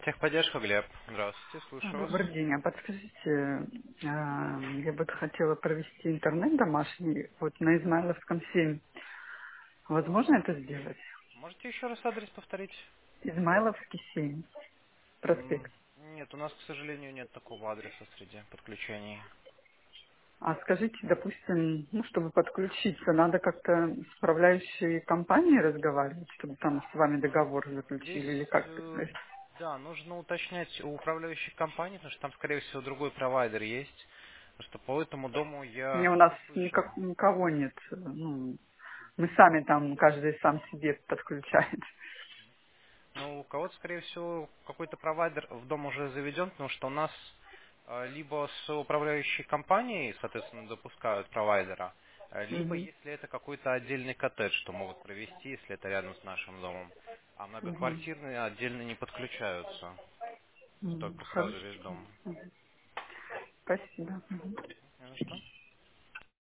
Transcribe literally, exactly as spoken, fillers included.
Техподдержка, Глеб. Здравствуйте, А, слушаю вас. Добрый день. А подскажите, а, я бы хотела провести интернет домашний вот на Измайловском семь. Возможно это сделать? Можете еще раз адрес повторить? Измайловский семь, М, проспект. Нет, у нас, к сожалению, нет такого адреса среди подключений. А скажите, допустим, ну, чтобы подключиться, надо как-то с управляющей компанией разговаривать, чтобы там с вами договор заключили или Здесь, как это э, происходит? да, нужно уточнять у управляющей компании, потому что там, скорее всего, другой провайдер есть. Потому что по этому дому У я меня у нас не слышал. никак, никого нет. Ну, мы сами там, каждый сам себе подключает. Ну, у кого-то, скорее всего, какой-то провайдер в дом уже заведен, потому что у нас э, либо с управляющей компанией, соответственно, допускают провайдера, э, либо Мгм. если это какой-то отдельный коттедж, что могут провести, если это рядом с нашим домом. А Мгм. многоквартирные отдельно не подключаются, М, только сразу Хорошо. весь дом. Спасибо. Мгм. Не за что.